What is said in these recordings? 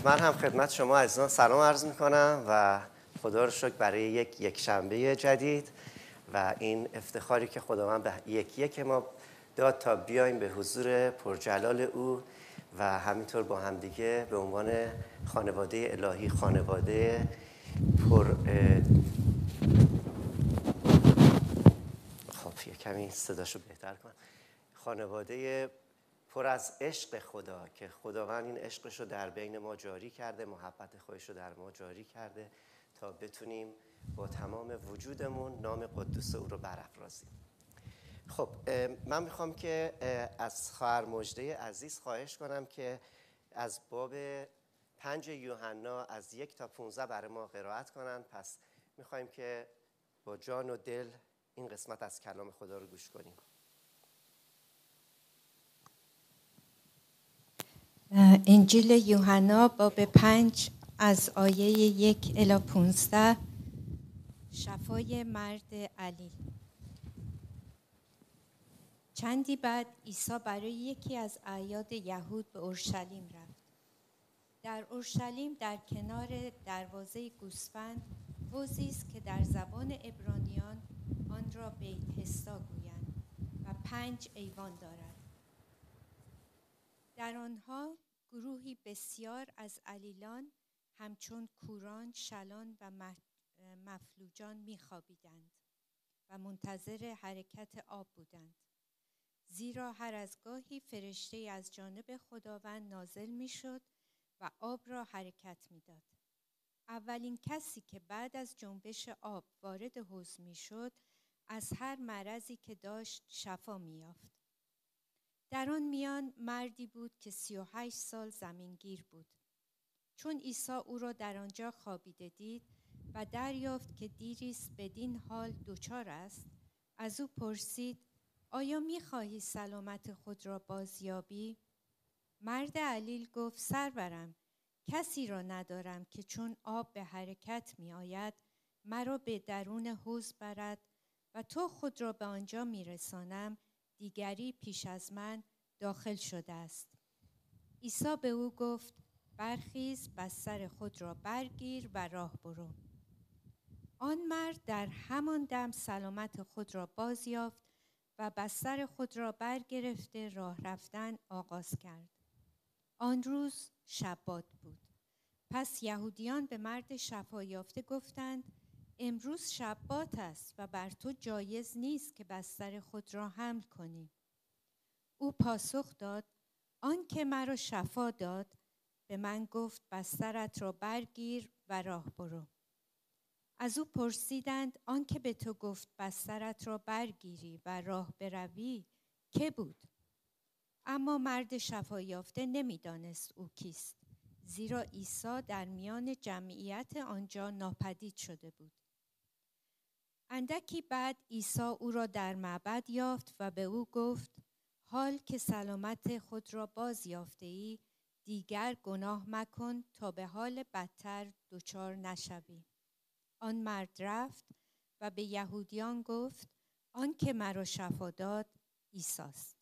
من هم خدمت شما عزیزان سلام عرض میکنم و خدا رو شکر برای یک شنبه جدید و این افتخاری که خداوند به یکی ما داد تا بیایم به حضور پرجلال او و همینطور با همدیگه به عنوان خانواده الهی، خانواده خب یه کمی صداشو بهتر کن، خانواده پر از عشق خدا که خداوند این عشقش رو در بین ما جاری کرده، محبت خودش رو در ما جاری کرده تا بتونیم با تمام وجودمون نام قدوس او رو برافرازیم. خب من میخوام که از خواهر مژده عزیز خواهش کنم که از باب 5 یوحنا از 1 تا 15 برای ما قرائت کنن. پس میخوایم که با جان و دل این قسمت از کلام خدا رو گوش کنیم. انجیل یوحنا باب 5 از آیه 1 الی 15. شفای مرد علیل. چندی بعد عیسی برای یکی از اعیاد یهود به اورشلیم رفت. در اورشلیم در کنار دروازه گوسفند حوضی است که در زبان عبرانیان آن را بیت حسدا گویند و 5 ایوان دارد. در آنها گروهی بسیار از علیلان همچون کوران، شلان و مفلوجان می‌خوابیدند و منتظر حرکت آب بودند، زیرا هر از گاهی فرشته از جانب خداوند نازل می‌شد و آب را حرکت می‌داد. اولین کسی که بعد از جنبش آب وارد حوض می‌شد از هر مرضی که داشت شفا می‌یافت. در آن میان مردی بود که 38 سال زمینگیر بود. چون عیسی او را در آنجا خوابیده دید و دریافت که دیریست بدین حال دچار است، از او پرسید: آیا می‌خواهی سلامت خود را بازیابی؟ مرد علیل گفت: سرورم، کسی را ندارم که چون آب به حرکت می‌آید مرا به درون حوض برد و تا خود را به آنجا می‌رسانم دیگری پیش از من داخل شده است. عیسی به او گفت: برخیز، بستر خود را برگیر و راه برو. آن مرد در همان دم سلامت خود را باز یافت و بستر خود را برگرفته راه رفتن آغاز کرد. آن روز شبات بود. پس یهودیان به مرد شفا یافته گفتند: امروز شبات است و بر تو جایز نیست که بستر خود را حمل کنی. او پاسخ داد: آن که مرا شفا داد به من گفت بسترت را برگیر و راه برو. از او پرسیدند: آن که به تو گفت بسترت را برگیری و راه بروی که بود؟ اما مرد شفا یافته نمیدانست او کیست، زیرا عیسی در میان جمعیت آنجا ناپدید شده بود. اندکی بعد عیسی او را در معبد یافت و به او گفت: حال که سلامت خود را باز یافته‌ای دیگر گناه مکن تا به حال بدتر دچار نشوی. آن مرد رفت و به یهودیان گفت: آن که مرا شفا داد عیسی است.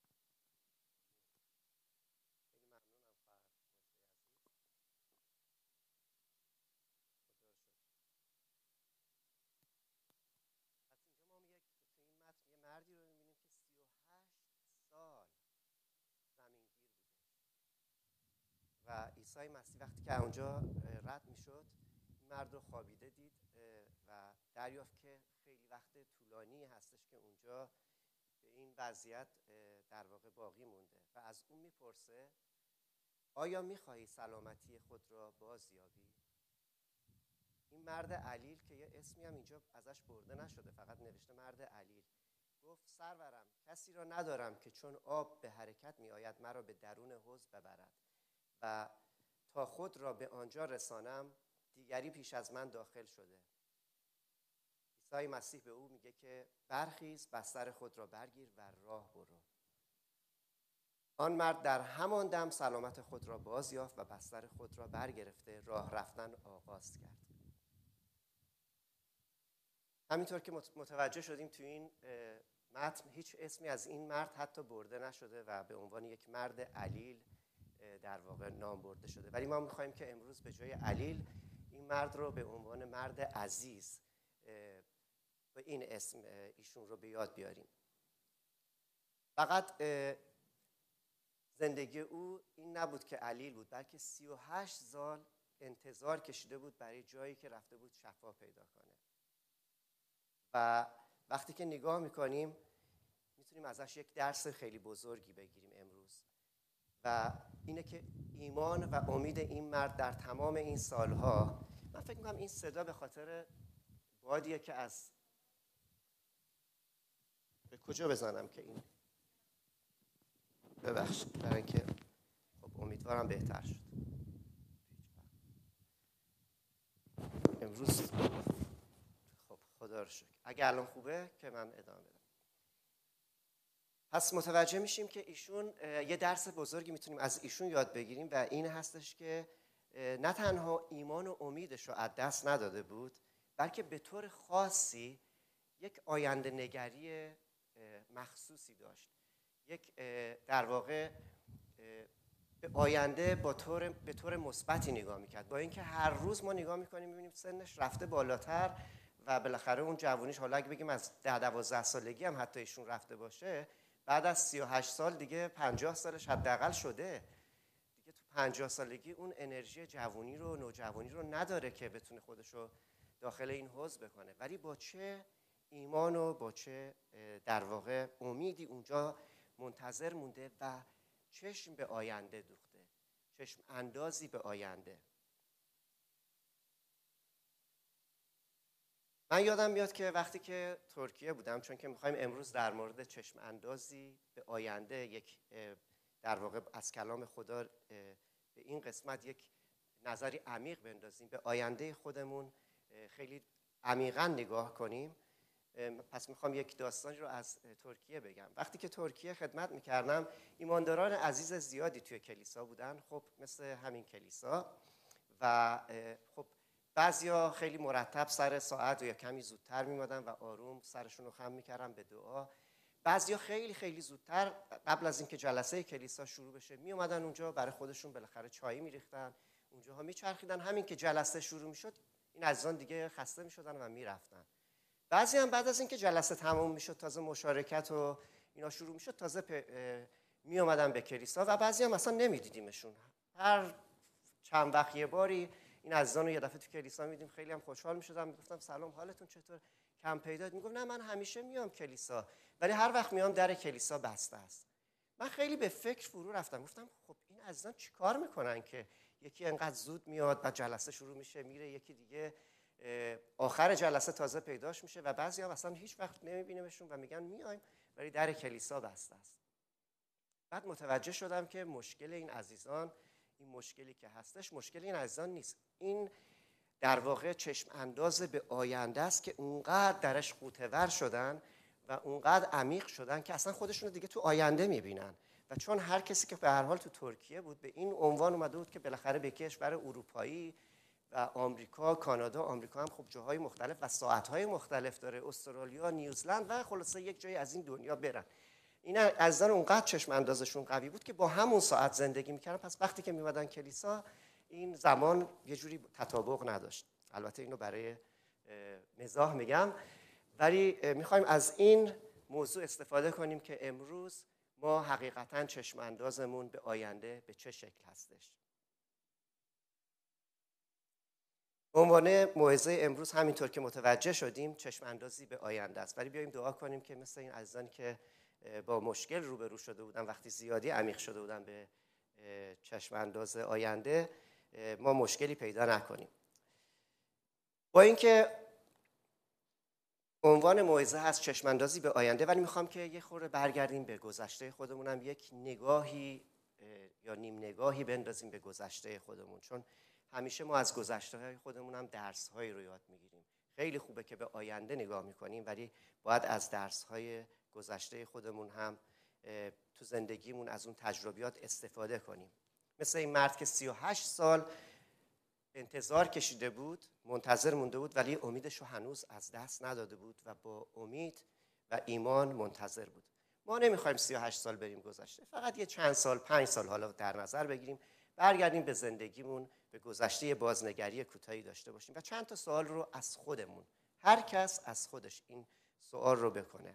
مردی رو می‌بینیم که 38 سال زمینگیر بوده و عیسی مسیح وقتی که اونجا رد میشد این مرد رو خوابیده دید و دریافت که خیلی وقت طولانی هستش که اونجا به این وضعیت در واقع باقی مونده و از اون میپرسه: آیا میخواهی سلامتی خود را بازیابی؟ این مرد علیل که یه اسمی هم اینجا ازش برده نشده، فقط نوشته مرد علیل، گفت: سرورم، کسی را ندارم که چون آب به حرکت می آید مرا به درون حوض ببرد و تا خود را به آنجا رسانم دیگری پیش از من داخل شده. عیسی مسیح به او میگه که برخیز، بستر خود را برگیر و راه برو. آن مرد در همان دم سلامت خود را باز یافت و بستر خود را برگرفته راه رفتن آغاز کرد. همینطور که متوجه شدیم تو این متن هیچ اسمی از این مرد حتی برده نشده و به عنوان یک مرد علیل در واقع نام برده شده. ولی ما میخوایم که امروز به جای علیل این مرد رو به عنوان مرد عزیز به این اسم ایشون رو به یاد بیاریم. فقط زندگی او این نبود که علیل بود، بلکه 38 سال انتظار کشیده بود برای جایی که رفته بود شفا پیدا کنه. و وقتی که نگاه میکنیم میتونیم ازش یک درس خیلی بزرگی بگیریم امروز، و اینه که ایمان و امید این مرد در تمام این سالها، من فکر میکنم این صدا به خاطر بادیه که از به کجا بزنم که این ببخشید، برای اینکه خب امیدوارم بهتر شد امروز. خب خدا رو شکر، اگه الان خوبه که من ادامه بدم. پس متوجه میشیم که ایشون یه درس بزرگی میتونیم از ایشون یاد بگیریم و این هستش که نه تنها ایمان و امیدش رو از دست نداده بود، بلکه به طور خاصی یک آینده نگری مخصوصی داشت. یک در واقع به آینده به طور مثبتی نگاه میکرد، با اینکه هر روز ما نگاه میکنیم میبینیم سنش رفته بالاتر و بالاخره اون جوونیش، حالا اگه بگیم از 10-12 سالگی هم حتی ایشون رفته باشه، بعد از 38 سال دیگه 50 سالش حداقل شده دیگه. تو 50 سالگی اون انرژی جوانی رو، نوجوانی رو نداره که بتونه خودش رو داخل این حوض بکنه. ولی با چه ایمان و با چه در واقع امیدی اونجا منتظر مونده و چشم به آینده دوخته، چشم اندازی به آینده. من یادم میاد که وقتی که ترکیه بودم، چون که میخوایم امروز در مورد چشم اندازی به آینده یک در واقع از کلام خدا به این قسمت یک نظری عمیق بندازیم، به آینده خودمون خیلی عمیقاً نگاه کنیم. پس میخوام یک داستانی رو از ترکیه بگم. وقتی که ترکیه خدمت میکردم، ایمانداران عزیز زیادی توی کلیسا بودن، خب مثل همین کلیسا، و خب بعضیا خیلی مرتب سر ساعت و یا کمی زودتر میمدن و آروم سرشون رو خم میکردن به دعا. بعضیا خیلی خیلی زودتر قبل از اینکه جلسه کلیسا شروع بشه میومدن اونجا، برای خودشون بالاخره چای میریختن، اونجاها میچرخیدن. همین که جلسه شروع میشد این عزیزان دیگه خسته میشدن و میرفتن. بعضی هم بعد از اینکه جلسه تموم میشد، تازه مشارکت و اینا شروع میشد، تازه می اومدن به کلیسا، و بعضی هم اصلا نمیدیدیمشون. هر چند وقت یه باری این عزیزان رو یه دفعه تو کلیسا میدیم، خیلی هم خوشحال میشدم، میگفتم سلام حالتون چطور، کم پیدات؟ میگفت نه من همیشه میام کلیسا، ولی هر وقت میام در کلیسا بسته است. من خیلی به فکر فرو رفتم، گفتم خب این عزیزان چیکار میکنن که یکی انقدر زود میاد و جلسه شروع میشه میره، یکی دیگه آخر جلسه تازه پیداش میشه، و بعضی هم اصلا هیچ وقت نمیبینیمشون و میگن میایم ولی در کلیسا بسته است. بعد متوجه شدم که مشکل این عزیزان، این مشکلی که هستش، مشکل این عزیزان نیست، این در واقع چشم انداز به آینده است که اونقدر درش غوطه‌ور شدن و اونقدر عمیق شدن که اصلا خودشون رو دیگه تو آینده میبینن. و چون هر کسی که به هر حال تو ترکیه بود به این عنوان اومده بود که بالاخره به کشور اروپایی و آمریکا، کانادا، آمریکا هم خب جاهای مختلف و ساعت‌های مختلف داره، استرالیا، نیوزلند و خلاصه یک جای از این دنیا برن. این عزیزان اونقدر چشم اندازشون قوی بود که با همون ساعت زندگی میکردن. پس وقتی که میمدن کلیسا این زمان یه جوری تطابق نداشت. البته اینو برای مزاح میگم، ولی میخوایم از این موضوع استفاده کنیم که امروز ما حقیقتاً چشم اندازمون به آینده به چه شکل هستش. عنوان موعظه امروز همینطور که متوجه شدیم چشم اندازی به آینده است، ولی بیاییم دعا کنیم که مثل این عزیزانی که با مشکل روبرو شده بودن، وقتی زیادی عمیق شده بودن به چشم انداز آینده، ما مشکلی پیدا نکنیم. با اینکه عنوان موعظه هست چشم اندازی به آینده، ولی میخوام که یه خورده برگردیم به گذشته خودمونم، یک نگاهی یا نیم نگاهی بندازیم به گذشته خودمون، چون همیشه ما از گذشته خودمون هم درس‌هایی رو یاد میگیریم. خیلی خوبه که به آینده نگاه میکنیم، ولی باید از درس‌های گذشته خودمون هم تو زندگیمون از اون تجربیات استفاده کنیم. مثل این مرد که 38 سال انتظار کشیده بود، منتظر مونده بود، ولی امیدش رو هنوز از دست نداده بود و با امید و ایمان منتظر بود. ما نمیخوایم 38 سال بریم گذشته، فقط یه چند سال، 5 سال حالا در نظر بگیریم، برگردیم به زندگیمون، به گذشته بازنگری کوتاهی داشته باشیم و چند تا سوال رو از خودمون، هر کس از خودش این سوال رو بکنه: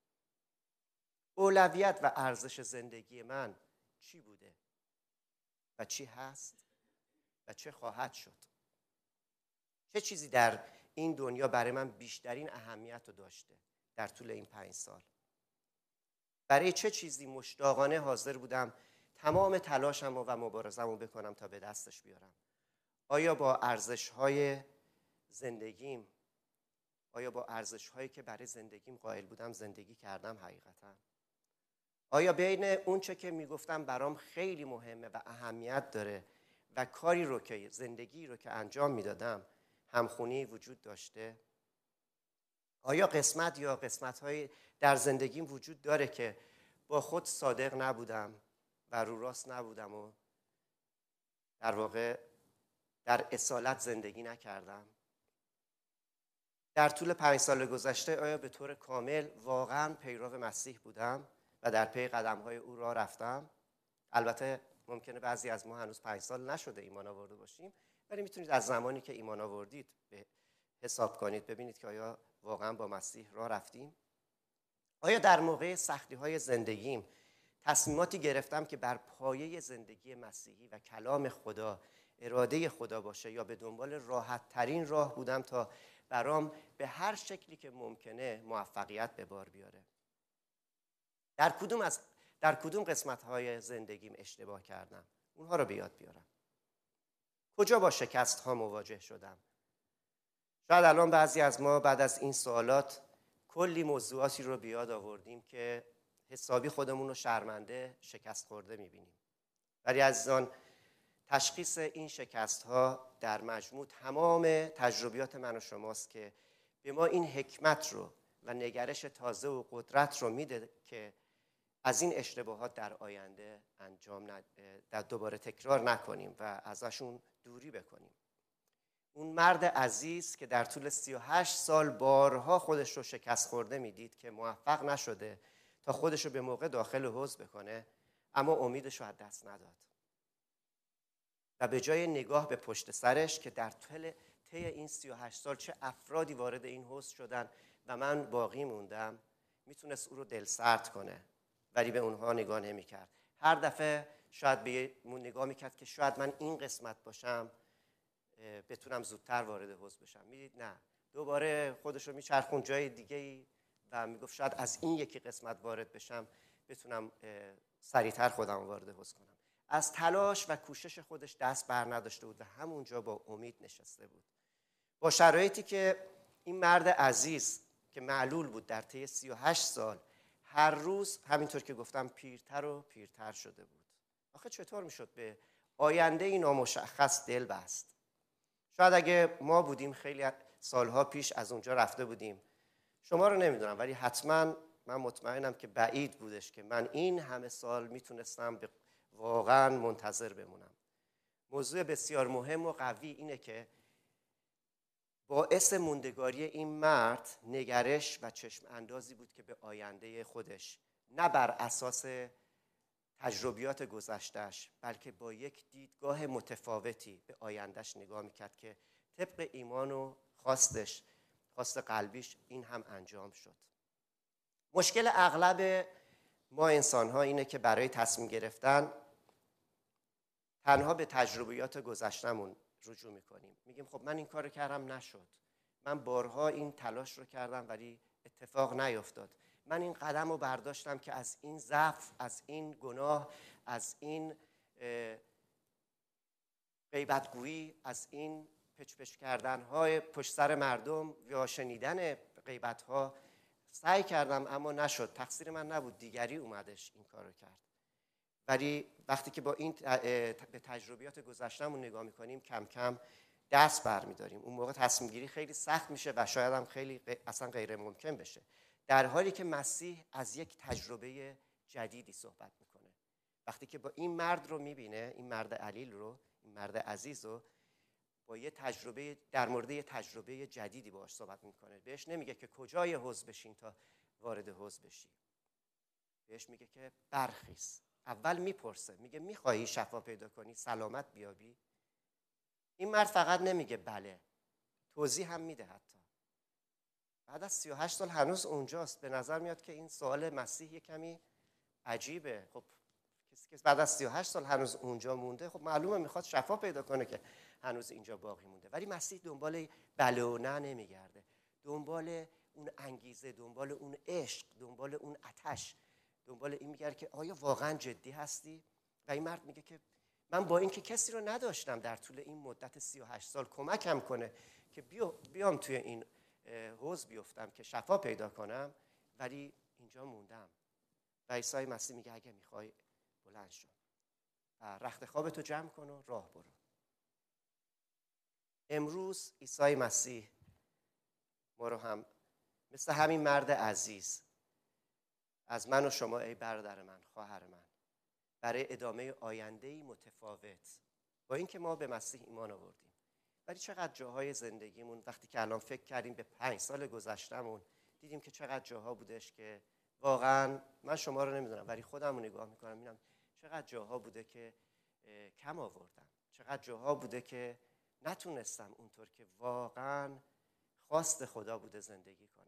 اولویت و ارزش زندگی من چی بوده و چی هست و چه خواهد شد؟ چه چیزی در این دنیا برای من بیشترین اهمیت رو داشته در طول این 5 سال؟ برای چه چیزی مشتاقانه حاضر بودم تمام تلاشم و مبارزه‌مو بکنم تا به دستش بیارم؟ آیا با ارزش‌های زندگیم، آیا با ارزش‌هایی که برای زندگیم قائل بودم زندگی کردم حقیقتاً؟ آیا بین اون چه که میگفتم برام خیلی مهمه و اهمیت داره و کاری رو که زندگی رو که انجام میدادم همخونی وجود داشته؟ آیا قسمت یا قسمت‌های در زندگیم وجود داره که با خود صادق نبودم و رو راست نبودم و در واقع در اصالت زندگی نکردم؟ در طول 5 سال گذشته آیا به طور کامل واقعا پیرو مسیح بودم و در پی قدم‌های او راه رفتم؟ البته ممکنه بعضی از ما هنوز 5 سال نشده ایمان آورده باشیم، ولی میتونید از زمانی که ایمان آوردید به حساب کنید، ببینید که آیا واقعا با مسیح راه رفتیم؟ آیا در موقع سختی‌های زندگیم تصمیماتی گرفتم که بر پایه زندگی مسیحی و کلام خدا، اراده خدا باشه، یا به دنبال راحت ترین راه بودم تا برام به هر شکلی که ممکنه موفقیت به بار بیاره؟ در کدوم قسمت‌های زندگیم اشتباه کردم؟ اونها رو به یاد بیارم. کجا با شکست‌ها مواجه شدم؟ شاید الان بعضی از ما بعد از این سوالات کلی موضوعاتی رو به یاد آوردیم که حسابی خودمون رو شرمنده، شکست خورده می‌بینیم. ولی عزیزان، تشخیص این شکست‌ها در مجموع تمام تجربیات من و شماست که به ما این حکمت رو و نگرش تازه و قدرت رو میده که از این اشتباهات در آینده دوباره تکرار نکنیم و ازشون دوری بکنیم. اون مرد عزیز که در طول 38 سال بارها خودش رو شکست خورده میدید که موفق نشده تا خودش رو به موقع داخل حوض بکنه، اما امیدش رو از دست نداد و به جای نگاه به پشت سرش که در طی این 38 سال چه افرادی وارد این حوض شدن و من باقی موندم، میتونست او رو دلسرد کنه، ولی به اونها نگاه نمی‌کرد. هر دفعه شاید به نگاه می‌کرد که شاید من این قسمت باشم بتونم زودتر وارد حوض بشم. میدید نه، دوباره خودش رو میچرخون جای دیگه‌ای و میگفت شاید از این یکی قسمت وارد بشم بتونم سریعتر خودم وارد حوض کنم. از تلاش و کوشش خودش دست بر نداشته بود و همونجا با امید نشسته بود. با شرایطی که این مرد عزیز که معلول بود در طی 38 سال هر روز همینطور که گفتم پیرتر و پیرتر شده بود. آخه چطور میشد به آینده نامشخص دل بست؟ شاید اگه ما بودیم خیلی سالها پیش از اونجا رفته بودیم. شما رو نمیدونم، ولی حتما من مطمئنم که بعید بودش که من این همه سال میتونستم واقعا منتظر بمونم. موضوع بسیار مهم و قوی اینه که باعث موندگاری این مرد نگرش و چشم اندازی بود که به آینده خودش نه بر اساس تجربیات گذشتهش بلکه با یک دیدگاه متفاوتی به آیندهش نگاه میکرد که طبق ایمان و خواست قلبیش این هم انجام شد. مشکل اغلب ما انسان‌ها اینه که برای تصمیم گرفتن تنها به تجربیات گذشتمون رجوع میکنیم. میگیم خب من این کارو کردم نشد، من بارها این تلاش رو کردم ولی اتفاق نیفتاد، من این قدم رو برداشتم که از این ضعف، از این گناه، از این غیبتگویی، از این پچ کردن‌های پشت سر مردم یا شنیدن غیبت‌ها سعی کردم اما نشد، تقصیر من نبود، دیگری اومدش این کارو کرد. ولی وقتی که با این به تجربیات گذشته‌مون نگاه می‌کنیم کم کم دست برمی‌داریم. اون موقع تصمیم گیری خیلی سخت میشه و شاید هم خیلی اصلا غیر ممکن بشه، در حالی که مسیح از یک تجربه جدیدی صحبت میکنه. وقتی که با این مرد رو میبینه، این مرد علیل رو، این مرد عزیز رو، با یه تجربه در مورد یه تجربه جدیدی باهاش صحبت میکنه. بهش نمیگه که کجای حوض بشین تا وارد حوض بشی. بهش میگه که برخیز. اول میپرسه، میگه میخوایی شفا پیدا کنی، سلامت بیابی؟ این مرد فقط نمیگه بله، توضیح هم میده. حتی بعد از 38 سال هنوز اونجاست. به نظر میاد که این سوال مسیح کمی عجیبه. خب کسی که بعد از 38 سال هنوز اونجا مونده، خب معلومه میخواد شفا پیدا کنه که هنوز اینجا باقی مونده. ولی مسیح دنبال بله و نه نمیگرده، دنبال اون انگیزه، دنبال اون عشق، دنبال اون آتش، دنبال این میگرده که آیا واقعا جدی هستی؟ و این مرد میگه که من با اینکه کسی رو نداشتم در طول این مدت 38 سال کمکم کنه که بیام توی این حوض بیفتم که شفا پیدا کنم، ولی اینجا موندم. و عیسی مسیح میگه اگه میخوای بلند شو و رخت خوابتو جمع کن و راه برو. امروز عیسی مسیح ما رو هم مثل همین مرد عزیز از من و شما ای برادر من، خواهر من، برای ادامه آینده‌ای متفاوت، با اینکه ما به مسیح ایمان آوردیم، ولی چقدر جاهای زندگیمون وقتی که الان فکر کردیم به 5 سال گذشتهمون، دیدیم که چقدر جاها بودش که واقعا من شما رو نمیدونم ولی خودم رو نگاه میکنم میبینم چقدر جاها بوده که کم آوردم، چقدر جاها بوده که نتونستم اونطور که واقعا خواست خدا بوده زندگی کنم.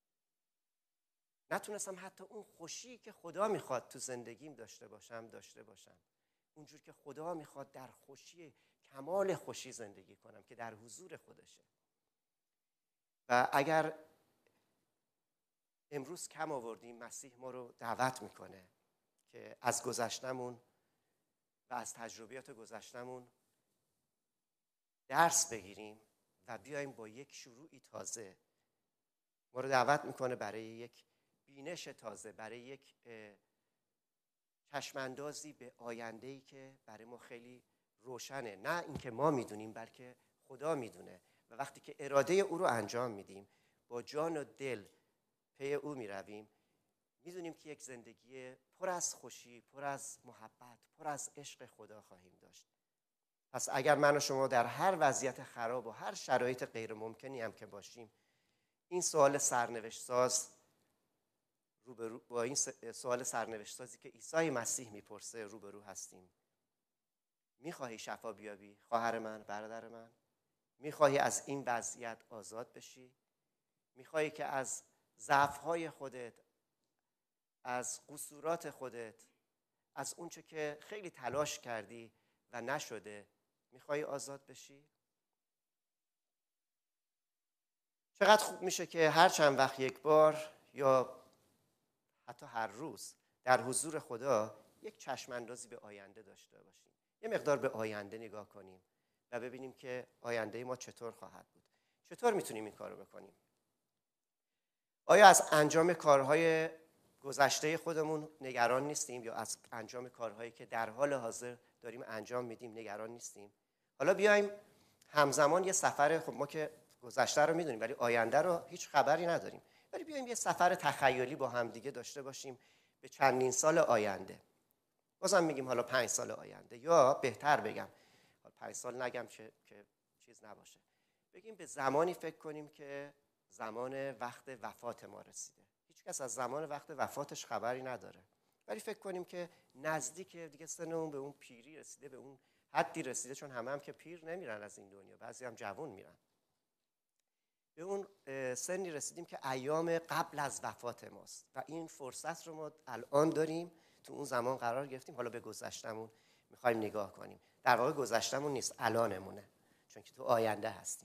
نتونستم حتی اون خوشی که خدا میخواد تو زندگیم داشته باشم. اونجور که خدا میخواد در خوشی، کمال خوشی زندگی کنم که در حضور خودشه. و اگر امروز کم آوردیم، مسیح ما رو دعوت میکنه که از گذشتمون و از تجربیات گذشتمون درس بگیریم و بیایم با یک شروعی تازه. ما رو دعوت میکنه برای یک بینش تازه، برای یک چشماندازی به آینده‌ای که برای ما خیلی روشنه. نه اینکه ما میدونیم بلکه خدا میدونه. و وقتی که اراده او رو انجام میدیم، با جان و دل پی او میرویم، میدونیم که یک زندگی پر از خوشی، پر از محبت، پر از عشق خدا خواهیم داشت. پس اگر من و شما در هر وضعیت خراب و هر شرایط غیر ممکنی هم که باشیم، این سوال سرنوشت ساز با این سوال سرنوشت سازی که عیسی مسیح میپرسه روبرو هستیم. میخواهی شفا بیابی خواهر من، برادر من؟ میخواهی از این وضعیت آزاد بشی؟ میخواهی که از ضعف‌های خودت، از قصورات خودت، از اونچه که خیلی تلاش کردی و نشده، میخوای آزاد بشی؟ چقدر خوب میشه که هر چند وقت یک بار یا حتی هر روز در حضور خدا یک چشم اندازی به آینده داشته باشیم. یه مقدار به آینده نگاه کنیم و ببینیم که آینده ما چطور خواهد بود. چطور میتونیم این کارو بکنیم؟ آیا از انجام کارهای گذشته خودمون نگران نیستیم یا از انجام کارهایی که در حال حاضر داریم انجام میدیم نگران نیستیم؟ حالا بیایم همزمان یه سفر، خب ما که گذشته رو میدونیم ولی آینده رو هیچ خبری نداریم، ولی بیایم یه سفر تخیلی با هم دیگه داشته باشیم به چندین سال آینده. بازم میگیم حالا 5 سال آینده، یا بهتر بگم 5 سال نگم که چیز نباشه، بگیم به زمانی فکر کنیم که زمان وقت وفات ما رسیده. هیچ کس از زمان وقت وفاتش خبری نداره، ولی فکر کنیم که نزدیک دیگه سنمون به اون پیری رسیده، به اون حدی رسیده، چون همه هم که پیر نمیرن از این دنیا، بعضی هم جوان میرن. به اون سنی رسیدیم که ایام قبل از وفات ماست و این فرصت رو ما الان داریم، تو اون زمان قرار گرفتیم. حالا به گذشتمون میخوایم نگاه کنیم. در واقع گذشتمون نیست، الانمونه، چون که تو آینده هستیم.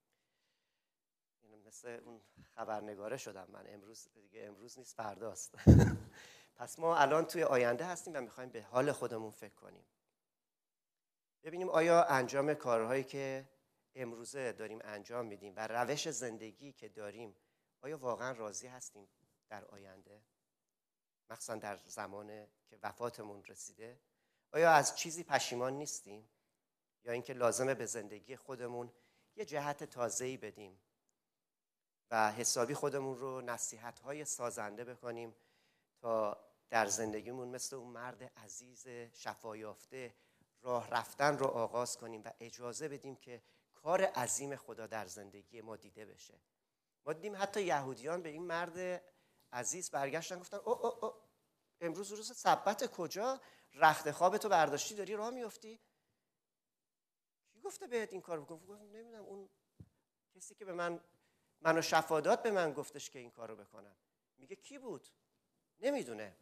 مثل اون خبرنگاره شدم من، امروز نیست فرداست. پس ما الان توی آینده هستیم و میخوایم به حال خودمون فکر کنیم، ببینیم آیا انجام کارهایی که امروزه داریم انجام میدیم و روش زندگی که داریم، آیا واقعا راضی هستیم در آینده، مخصوصا در زمان که وفاتمون رسیده؟ آیا از چیزی پشیمان نیستیم یا اینکه لازمه به زندگی خودمون یه جهت تازه‌ای بدیم و حسابی خودمون رو نصیحت‌های سازنده بکنیم تا در زندگیمون مثل اون مرد عزیز شفایافته راه رفتن رو آغاز کنیم و اجازه بدیم که کار عظیم خدا در زندگی ما دیده بشه. ما دیدیم حتی یهودیان به این مرد عزیز برگشتن گفتن او امروز روز سبت، کجا رخت خوابتو برداشتی داری راه میافتی؟ کی گفته بهت این کار بکن؟ گفت نمیدونم، اون کسی که به منو شفا داد به من گفتش که این کارو بکنم. میگه کی بود؟ نمیدونه.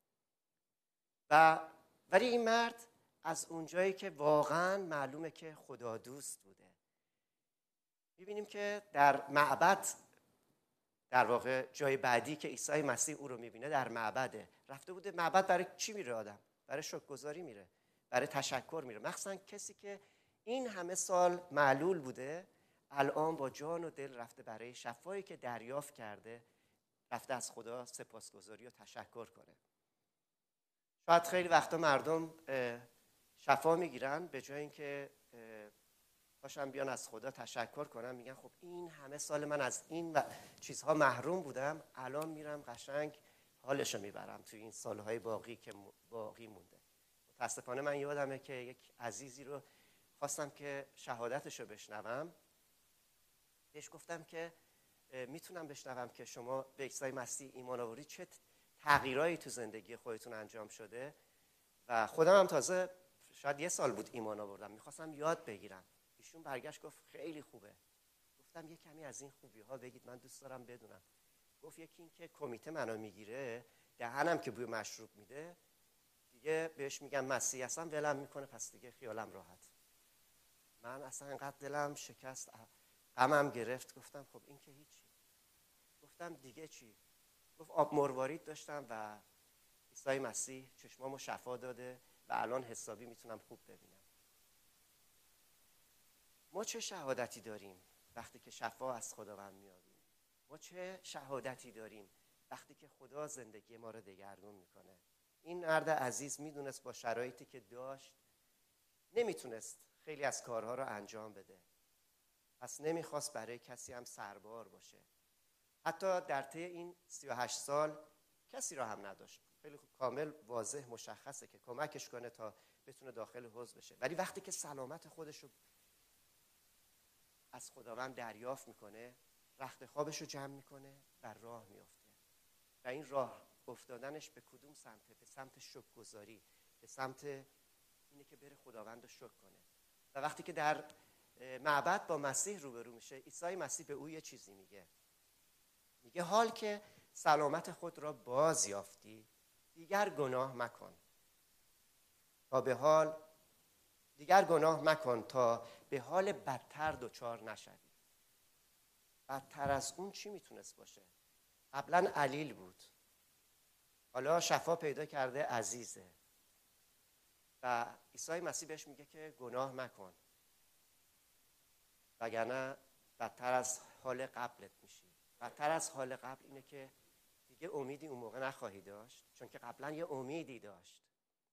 ولی این مرد از اونجایی که واقعا معلومه که خدا دوست بوده، میبینیم که در معبد، در واقع جای بعدی که عیسی مسیح او رو میبینه در معبده. رفته بوده معبد برای چی میره آدم؟ برای شکرگزاری میره، برای تشکر میره. مخصوصا کسی که این همه سال معلول بوده، الان با جان و دل رفته برای شفایی که دریافت کرده، رفته از خدا سپاسگزاری و تشکر کنه. شاید خیلی وقتا مردم شفا میگیرن، به جای اینکه باشن بیان از خدا تشکر کنم، میگن خب این همه سال من از این چیزها محروم بودم، الان میرم قشنگ حالشو میبرم توی این سالهای باقی که باقی مونده. متاسفانه من یادمه که یک عزیزی رو خواستم که شهادتشو بشنوم، بهش گفتم که میتونم بشنوم که شما به عیسی مسیح ایمان آوردید، چه تغییرایی تو زندگی خودتون انجام شده؟ و خودم هم تازه شاید 1 سال بود ایمان آوردم، میخواستم یاد بگیرم. ایشون برگشت گفت خیلی خوبه. گفتم یه کمی از این خوبی ها بگید، من دوست دارم بدونم. گفت یکی این که کمیته منو میگیره، دهنم که بوی مشروب میده، دیگه بهش میگم مسیحی هستم ولم میکنه، پس دیگه خیالم راحت. من اصلا انقدر دلم شکست، غمم گرفت. گفتم خب این که هیچی. گفتم دیگه چی؟ گفت آب مروارید داشتم و عیسی مسیح چشمامو شفا داده و الان حسابی میتونم خوب ببینم. ما چه شهادتی داریم وقتی که شفا از خداوند میابیم؟ ما چه شهادتی داریم وقتی که خدا زندگی ما رو دگرگون میکنه؟ این مرد عزیز میدونست با شرایطی که داشت نمیتونست خیلی از کارها رو انجام بده، پس نمیخواست برای کسی هم سربار باشه. حتی در طی این 38 سال کسی رو هم نداشت. خیلی کامل واضح مشخصه که کمکش کنه تا بتونه داخل حوض بشه. ولی وقتی که سلامت خودش رو از خداوند دریافت میکنه، رخت خوابش رو جمع میکنه و راه میافته. و این راه افتادنش به کدوم سمته؟ به سمت شکرگزاری، به سمت اینه که بره خداوند رو شکر کنه. و وقتی که در معبد با مسیح روبرو میشه، عیسی مسیح به او یه چیزی میگه حال که سلامت خود را باز یافتی، دیگر گناه مکن تا به حال بدتر دچار نشوی. بدتر از اون چی میتونست باشه؟ قبلا علیل بود، حالا شفا پیدا کرده، عزیزه. و عیسی مسیح بهش میگه که گناه مکن وگرنه بدتر از حال قبلت میشی. بدتر از حال قبل اینه که دیگه امیدی اون موقع نخواهی داشت، چون که قبلا یه امیدی داشت.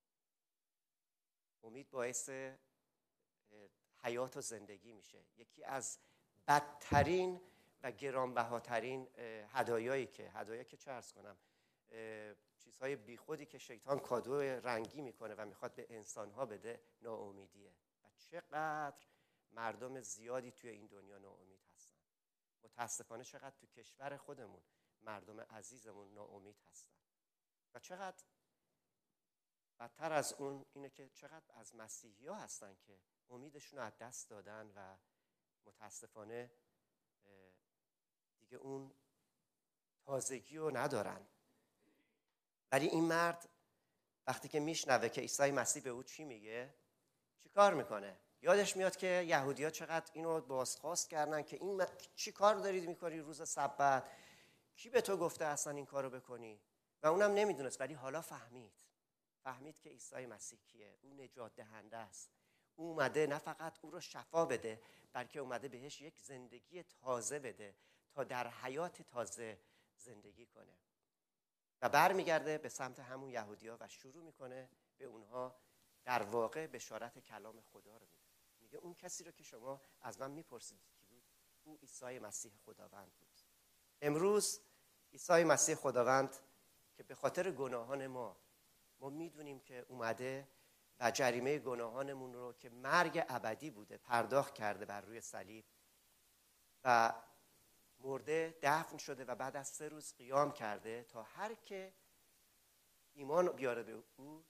امید باعث حیات و زندگی میشه. یکی از بدترین و گرانبهاترین هدایایی که چه عرض کنم، چیزهای بیخودی که شیطان کادو رنگی میکنه و میخواد به انسانها بده، ناامیدیه. و چقدر مردم زیادی توی این دنیا ناامید هستن. متاسفانه چقدر تو کشور خودمون مردم عزیزمون ناامید هستن. و چقدر بدتر از اون اینه که چقدر از مسیحی ها هستن که امیدشون رو از دست دادن و متاسفانه دیگه اون تازگی رو ندارن. ولی این مرد وقتی که میشنوه که عیسی مسیح به او چی میگه، چی کار میکنه؟ یادش میاد که یهودی‌ها چقدر اینو بازخواست کردن که این چی کار دارید میکنی روز سبت؟ کی به تو گفته اصلا این کارو بکنی؟ و اونم نمیدونست، ولی حالا فهمید که عیسی مسیح کیه. اون نجات دهنده است. او اومده نه فقط او رو شفا بده، بلکه اومده بهش یک زندگی تازه بده تا در حیات تازه زندگی کنه. و برمیگرده به سمت همون یهودی‌ها و شروع میکنه به اونها در واقع بشارت کلام خدا رو میده. میگه اون کسی رو که شما از من میپرسید کی بود، او عیسی مسیح خداوند بود. امروز عیسی مسیح خداوند که به خاطر گناهان ما میدونیم که اومده و جریمه گناهانمون رو که مرگ ابدی بوده پرداخت کرده بر روی صلیب و مرده، دفن شده و بعد از 3 روز قیام کرده تا هر که ایمان بیاره به او،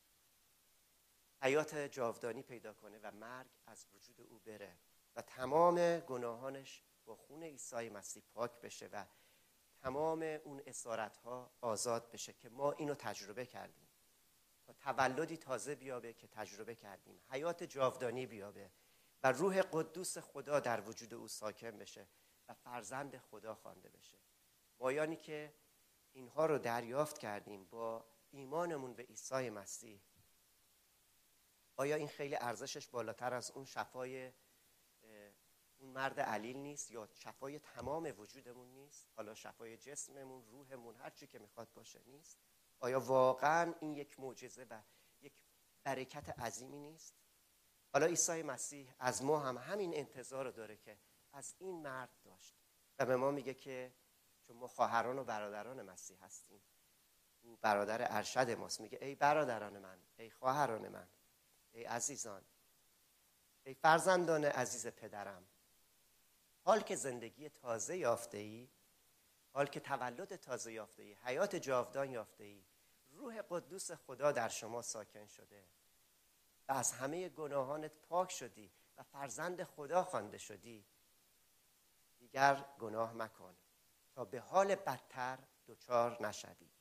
حیات جاودانی پیدا کنه و مرگ از وجود او بره و تمام گناهانش با خون عیسی مسیح پاک بشه و تمام اون اسارت‌ها آزاد بشه که ما اینو تجربه کردیم. تا تولدی تازه بیابه که تجربه کردیم، حیات جاودانی بیابه و روح قدوس خدا در وجود او ساکن بشه و فرزند خدا خوانده بشه. مایانی که اینها رو دریافت کردیم با ایمانمون به عیسی مسیح، آیا این خیلی ارزشش بالاتر از اون شفای اون مرد علیل نیست یا شفای تمام وجودمون نیست؟ حالا شفای جسممون، روحمون، هر چی که میخواد باشه نیست؟ آیا واقعا این یک معجزه و یک برکت عظیمی نیست؟ حالا عیسی مسیح از ما هم همین انتظار رو داره که از این مرد داشت و به ما میگه که چون ما خواهران و برادران مسیح هستیم، او برادر ارشد ماست، میگه ای برادران من، ای خواهران من، ای عزیزان، ای فرزندان عزیز پدرم، حال که زندگی تازه یافته ای، حال که تولد تازه یافته ای، حیات جاودان یافته ای، روح قدوس خدا در شما ساکن شده و از همه گناهانت پاک شدی و فرزند خدا خوانده شدی، دیگر گناه مکن تا به حال بدتر دچار نشوی.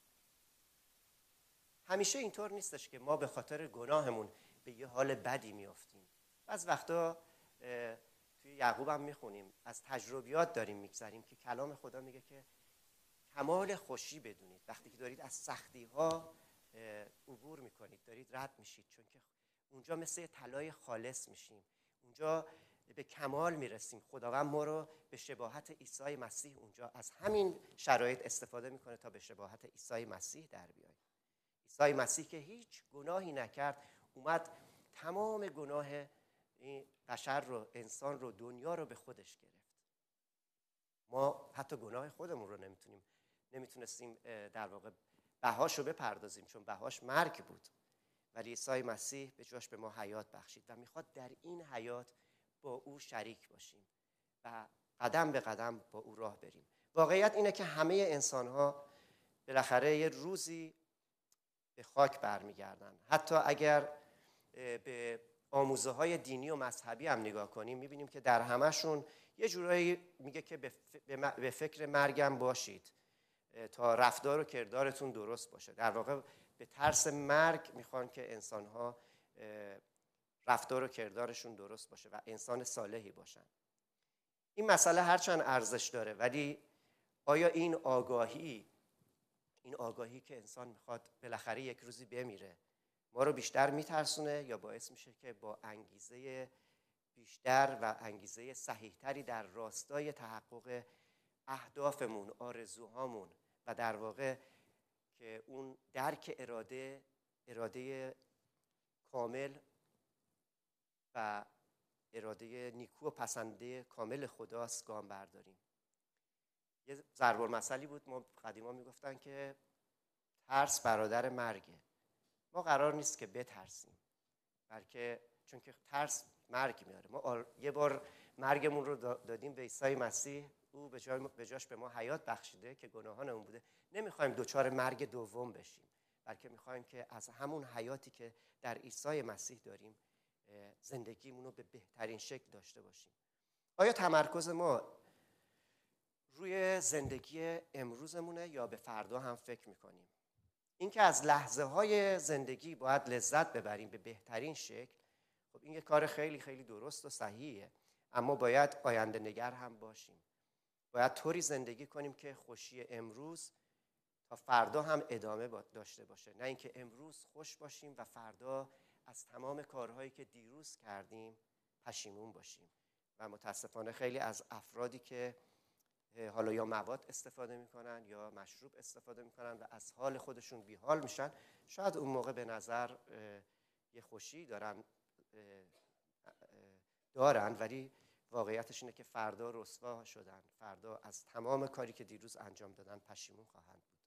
همیشه اینطور نیستش که ما به خاطر گناهمون به یه حال بدی میافتیم. بعض وقتا توی یعقوب هم میخونیم، از تجربیات داریم میگذریم که کلام خدا میگه که کمال خوشی بدونید وقتی که دارید از سختی ها عبور میکنید، دارید رد میشید، چون که اونجا مثل طلای خالص میشیم، اونجا به کمال میرسیم. خداوند ما رو به شباهت عیسی مسیح اونجا از همین شرایط استفاده میکنه تا به شباهت عیسی مسیح در بیاییم. عیسی مسیح که هیچ گناهی نکرد اومد تمام گناه این بشر رو، انسان رو، دنیا رو به خودش گرفت. ما حتی گناه خودمون رو نمیتونستیم در واقع بهاش رو بپردازیم، چون بهاش مرگ بود، ولی عیسی مسیح به جاش به ما حیات بخشید و میخواد در این حیات با او شریک باشیم و قدم به قدم با او راه بریم. واقعیت اینه که همه انسان‌ها بالاخره یه روزی به خاک برمیگردن. حتی اگر به آموزه‌های دینی و مذهبی هم نگاه کنیم میبینیم که در همشون یه جورایی میگه که به فکر مرگم باشید تا رفتار و کردارتون درست باشه. در واقع به ترس مرگ میخوان که انسان‌ها رفتار و کردارشون درست باشه و انسان صالحی باشن. این مسئله هرچند ارزش داره، ولی آیا این آگاهی که انسان میخواد بالاخره یک روزی بمیره ما رو بیشتر میترسونه یا باعث میشه که با انگیزه بیشتر و انگیزه صحیحتری در راستای تحقق اهدافمون، آرزوهامون و در واقع که اون درک اراده کامل و اراده نیکو و پسنده کامل خداست گام برداریم؟ یه ضرب المثلی بود، ما قدیما میگفتن که ترس برادر مرگه. ما قرار نیست که بترسیم، بلکه چون که ترس مرگ میاره. ما یه بار مرگمون رو دادیم به عیسی مسیح، او به جاش به ما حیات بخشیده که گناهانمون بوده. نمیخوایم دوچار مرگ دوم بشیم، بلکه میخوایم که از همون حیاتی که در عیسی مسیح داریم زندگیمون رو به بهترین شکل داشته باشیم. آیا تمرکز ما روی زندگی امروزمونه یا به فردا هم فکر میکنیم؟ این که از لحظه های زندگی باید لذت ببریم به بهترین شکل، خب این یه کار خیلی خیلی درست و صحیحه، اما باید آینده نگر هم باشیم. باید طوری زندگی کنیم که خوشی امروز تا فردا هم ادامه داشته باشه، نه اینکه امروز خوش باشیم و فردا از تمام کارهایی که دیروز کردیم پشیمون باشیم. و متاسفانه خیلی از افرادی که حالا یا مواد استفاده میکنن یا مشروب استفاده میکنن و از حال خودشون بیحال میشن، شاید اون موقع به نظر یه خوشی دارن ولی واقعیتش اینه که فردا رسوا شدن، فردا از تمام کاری که دیروز انجام دادن پشیمون خواهند بود.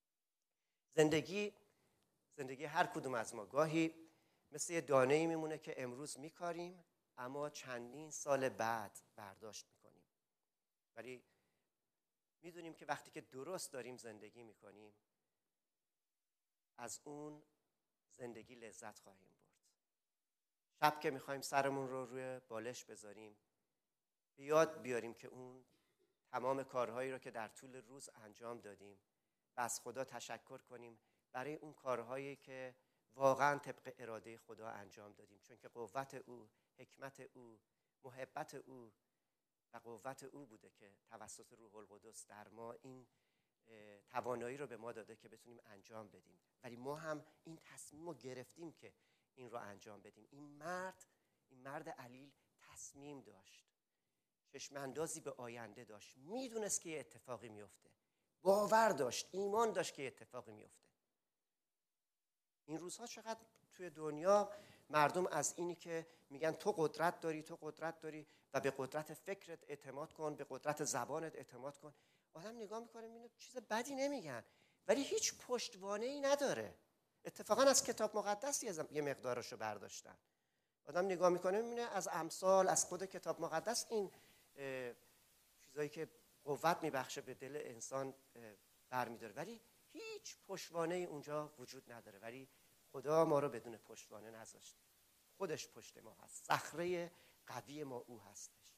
زندگی هر کدوم از ما گاهی مثل یه دانه‌ای میمونه که امروز میکاریم اما چندین سال بعد برداشت میکنیم. ولی میدونیم که وقتی که درست داریم زندگی میکنیم از اون زندگی لذت خواهیم برد. شب که میخوایم سرمون رو روی بالش بذاریم، به یاد بیاریم که اون تمام کارهایی رو که در طول روز انجام دادیم و از خدا تشکر کنیم برای اون کارهایی که واقعا طبق اراده خدا انجام دادیم، چون که قوت او، حکمت او، محبت او و قوت او بوده که توسط روح القدس در ما این توانایی رو به ما داده که بتونیم انجام بدیم. ولی ما هم این تصمیم رو گرفتیم که این رو انجام بدیم. این مرد علیل تصمیم داشت، چشم اندازی به آینده داشت، میدونست که یه اتفاقی میفته، باور داشت، ایمان داشت که یه اتفاقی میفته. این روزها چقدر توی دنیا مردم از اینی که میگن تو قدرت داری و به قدرت فکرت اعتماد کن، به قدرت زبانت اعتماد کن، آدم نگاه میکنه میبینه چیز بدی نمیگن ولی هیچ پشتوانه‌ای نداره. اتفاقا از کتاب مقدس یه مقدارشو برداشتن. آدم نگاه میکنه میبینه از امثال، از خود کتاب مقدس این چیزایی که قوت میبخشه به دل انسان برمیداره، ولی هیچ پشتوانه‌ای اونجا وجود نداره. ولی خدا ما رو بدون پشتوانه نذاشته، خودش پشت ما هست، صخره قوی ما او هستش.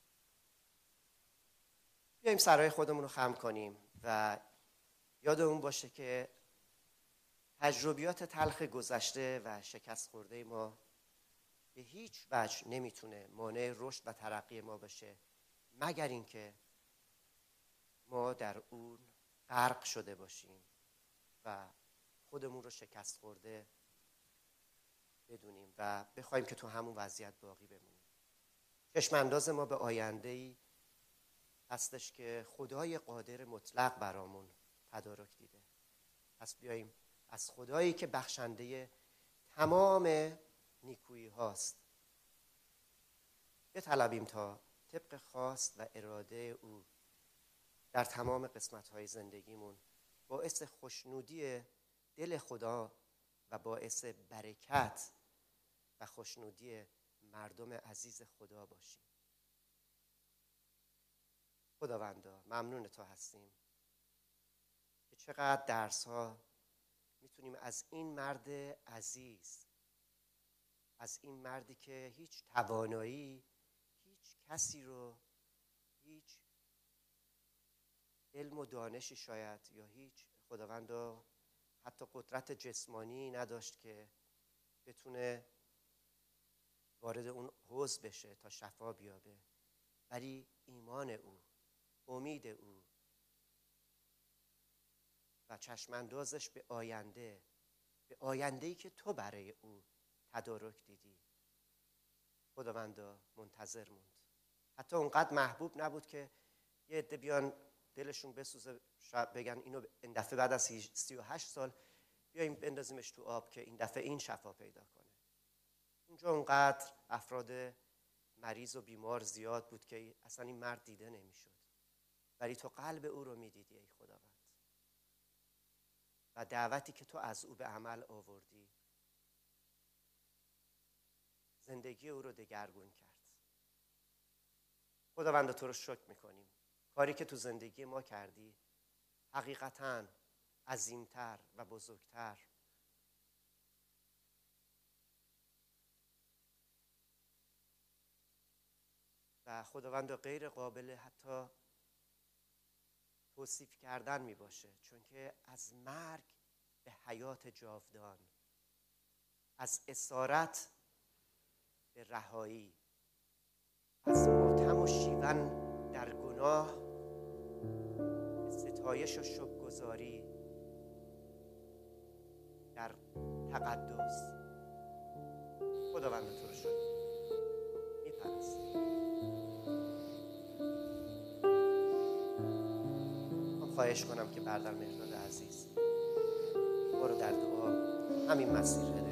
بیاییم سرای خودمون رو خم کنیم و یادمون باشه که تجربیات تلخ گذشته و شکست خورده ما به هیچ وجه نمیتونه مانع رشد و ترقی ما بشه، مگر اینکه ما در اون غرق شده باشیم و خودمون رو شکست خورده بدونیم و بخوایم که تو همون وضعیت باقی بمونیم. چشم انداز ما به آینده‌ای هستش که خدای قادر مطلق برامون تدارک دیده. پس بیاییم از خدایی که بخشنده تمام نیکویی هاست بطلبیم تا طبق خواست و اراده او در تمام قسمت‌های زندگیمون باعث خوشنودی دل خدا و باعث برکت و خوشنودی مردم عزیز خدا باشیم. خداوندا ممنون تو هستیم که چقدر درس‌ها میتونیم از این مرد عزیز، از این مردی که هیچ توانایی، هیچ کسی رو، هیچ علم و دانشی شاید یا هیچ خداوندا حتی قدرت جسمانی نداشت که بتونه وارد اون حوض بشه تا شفا بیابه، ولی ایمان او، امید او و چشماندازش به آینده، به آینده‌ای که تو برای او تدارک دیدی، خداوندا منتظر موند. حتی اونقدر محبوب نبود که یه عده بیان دلشون بسوزه شاید بگن اینو این دفعه بعد از 38 سال بیایم بندازیمش تو آب که این دفعه این شفا پیدا کنه. اونجا اونقدر افراد مریض و بیمار زیاد بود که اصلا این مرد دیده نمیشد، ولی تو قلب او رو میدیدی ای خداوند و دعوتی که تو از او به عمل آوردی زندگی او رو دگرگون کرد. خداوند تو رو شکر میکنیم، کاری که تو زندگی ما کردی حقیقتاً عظیمتر و بزرگتر و خداوند غیر قابل حتی توصیف کردن می باشه، چون که از مرگ به حیات جاودان، از اسارت به رهایی، از ماتم و شیون در گناه به ستایش و شکرگزاری در تقدس. خداوند تو رو شکر می‌پرستیم. خواهش کنم که برادر مهرداد عزیز ما رو در دعا همین مسیر